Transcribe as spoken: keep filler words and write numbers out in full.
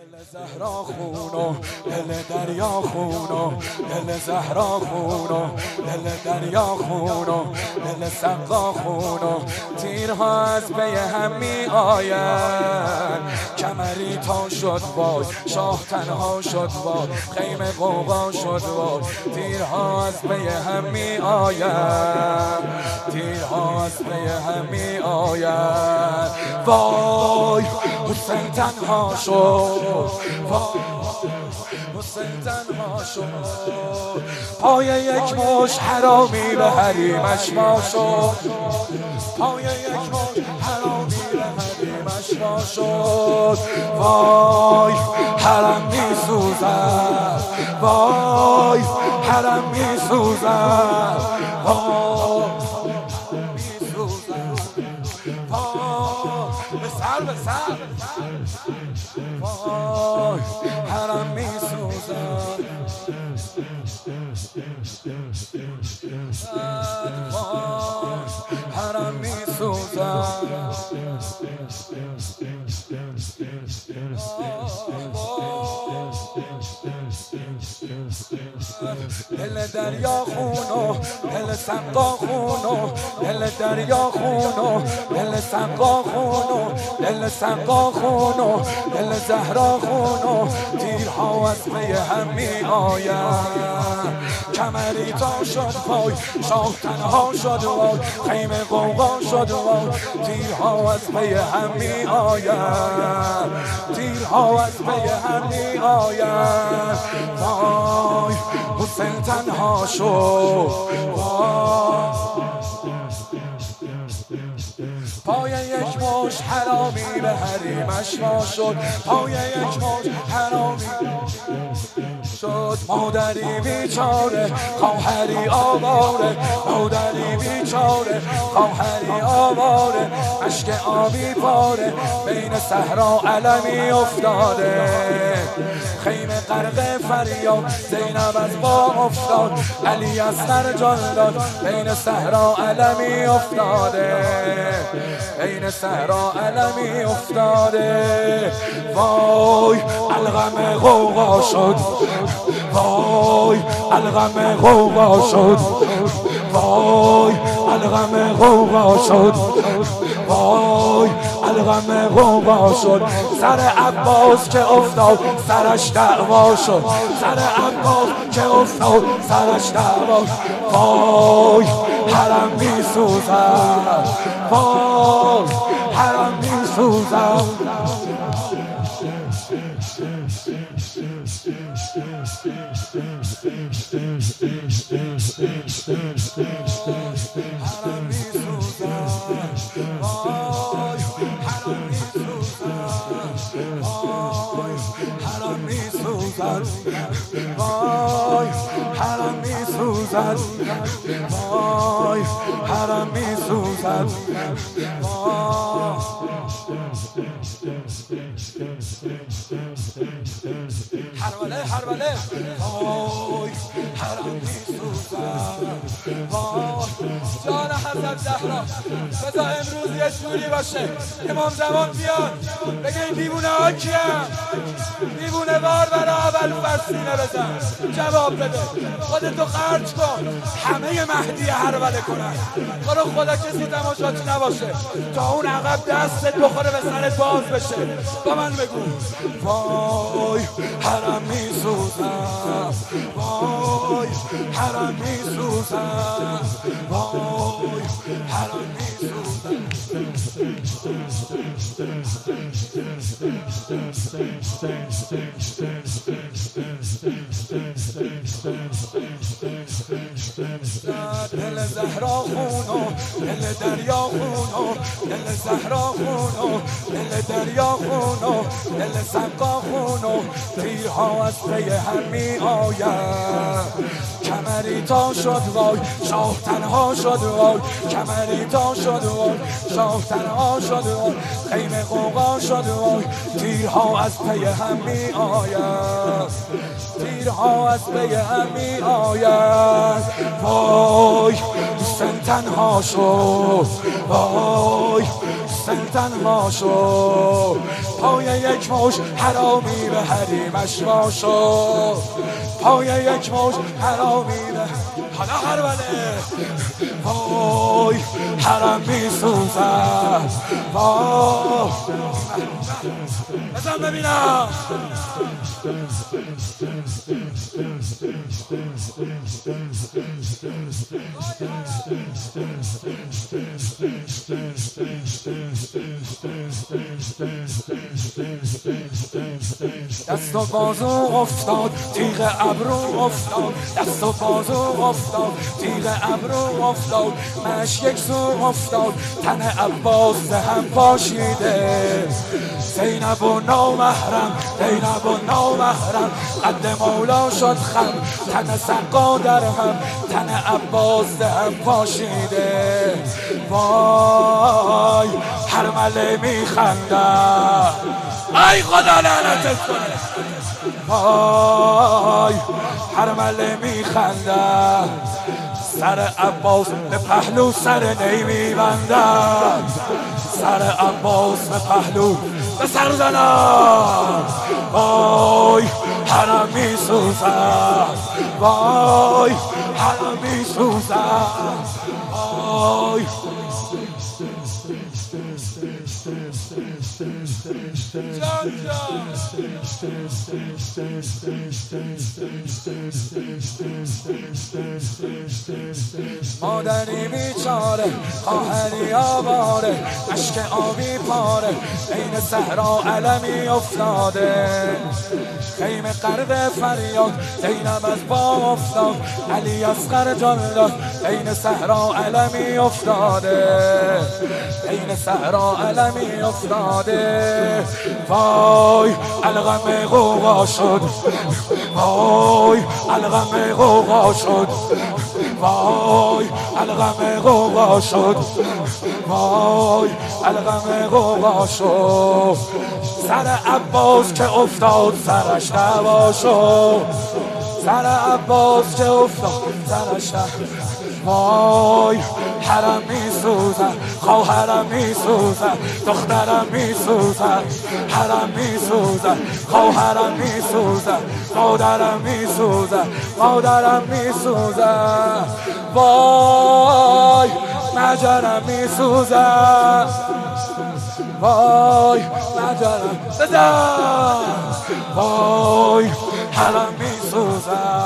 دل زهرا خونو دل دریا خونو دل زهرا خونو دل دریا خونو دل سقا خونو تیرها از پی هم می آید کمری تا شد وای شاه تنها شد وای خیمه قوقا شد وای تیرها از پی هم می آید تیرها از پی هم می آید وای حسین تنها شد وای حسین تنها شد پای یک مش حرامی به حریمش ما شد پای یک مش حرامی به حریمش ما شد وای حرم می سوزد وای حرم می سوزد وای می سوزد وای به سر به سر وای حرم می سوزد وای حرم می سوزد دل دریا خونو دل سقا خونو دل دریا خونو دل سقا خونو دل سقا خونو دل زهرا خونو تیرها از پی هم می آید کمری تا شد وای شاه تنها شد وای خیمه قوقا شد وای تیرها از پی هم می آید تیرها از پی هم می آید وای حسین تنها شد وای پای یک مش حرامی به حریمش ما شد پای یک مش حرامی شد مادری بیچاره خواهری آواره مادری بیچاره خواهری آواره اشک آبی پاره بین صحرا علمی افتاده خیمه غرق فریاد زینب از با افتاد علی از سر جان داد بین صحرا علمی افتاده بین صحرا علمی افتاده وای الغم غوغا شد وای الغم غوغا شد وای الغم غوغا شد وای الغم غوغا شد سر عباس که افتاد سرش دعوا شد سر عباس که افتاد سرش دعوا وای حرم می سوزد وای حرم می سوزد حرم می سوزد وای حرم می سوزد وای حرم می سوزد وای حرم می سوزد وای حرم می سوزد حربله حربله وای حرم می سوزد وای جان حضرت زهرا بذار امروز یه جوری باشه امام زمان بیاد بگه این دیوونه ها کیم دیوونه بار برا اول فسینه بزن جواب بده خودتو خرج کن همه مهدی حربله کنن برو خدا کسی تماشاچی نباشه تا اون عقب دستت بخوره به سرت باز بشه با من بگو وای حرم می سوزد وای حرم می سوزد وای حرم می دل زهرا خونو دل دریا خونو دل زهرا خونو دل دریا خونو دل سقا خونو تیرها از پی هم می آید کمری تا شد وای شاه تنها شد وای کمری تا شد وای شاه تنها شد وای خیمه قوقا شد وای تیرها از پی هم می آید تیرها از پی هم می آید وای حسین تنها شد وای حسین تنها شد پای یک موج حرامی به حریمش واشد، پای یک موج حرامی به حالا هربله وای حرم می سوزد وای بزن ببینم دست و بازو افتاد تیغ ابرو افتاد، دست و بازو افتاد تیغ ابرو افتاد، مش یک سو افتاد تن عباس هم پاشیده، زینب و نامحرم زینب و نامحرم قد مولا شد خم، تن سقا در هم تن عباس هم پاشیده، وای هرمله میخنده ای خدا لعنتت کنه، وای هرمله میخنده، سر عباس به پهلو سر نی میبندد، سر عباس به پهلو به سر زنم، وای حرم میسوزد وای حرم میسوزد وای جان جان مادری بیچاره خواهری آواره اشک آبی پاره بین صحرا علمی افتاده، خیمه غرق فریاد زینب از پا افتاد، علی اصغر جان داد بین صحرا علمی افتاده، بین صحرا علمی افتاده، وای الغم غوغا شد وای الغم غوغا شد وای الغم غوغا شد وای الغم غوغا شد، سر عباس که افتاد سرش دعوا شد، سر عباس که افتاد سرش دعوا، وای حرم میسوزد خواهرم میسوزد دخترم میسوزد، حرم میسوزد خواهرم میسوزد مادرم میسوزد مادرم میسوزد، وای مجرم میسوزد وای مجرم بزن، وای حرم میسوزد